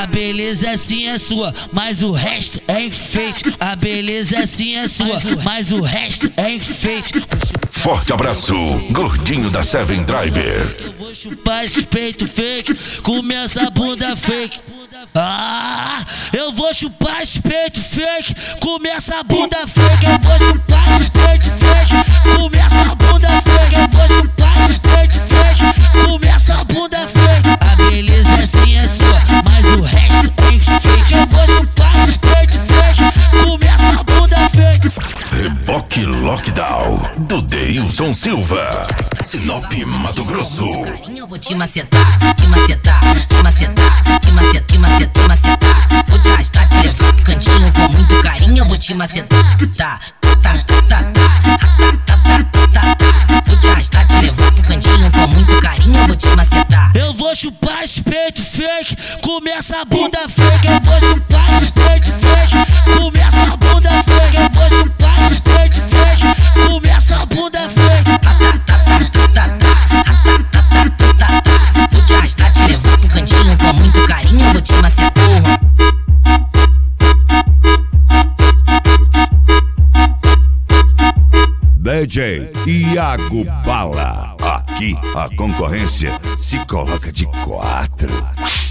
A beleza sim é sua, mas o resto é enfeite. A beleza sim é sua, mas o resto é enfeite. Forte abraço, gordinho da Seven Driver. Eu vou chupar esse peito fake, comer essa bunda fake. Eu vou chupar esse peito fake, comer essa bunda fake. Eu vou chupar esse peito fake, comer essa bunda fake. Eu vou chupar esse peito fake, comer essa bunda fake. A beleza sim é sua, mas o resto é enfeite. Eu vou chupar esse peito fake, comer essa bunda fake. Reboque Lockdown, do Deilson Silva, Sinop, Mato Grosso. Eu vou te macetar, te macetar, te macetar, te macetar, te macetar, te macetar. Vou te arrastar, te levar pro cantinho com muito carinho. Eu vou te macetar, tá, tá, tá, tá, tá. Vou te arrastar, te levar pro cantinho com muito carinho. Eu vou te macetar. Eu vou chupar esse peito fake, comer essa bunda fake. Eu vou chupar esse peito fake, comer essa bunda fake. Eu vou chupar esse peito fake, comer essa bunda fake. Vou te arrastar, te levar pro cantinho com muito carinho. Eu vou te macetar. DJ Iago Bala. Aqui a concorrência se coloca de 4.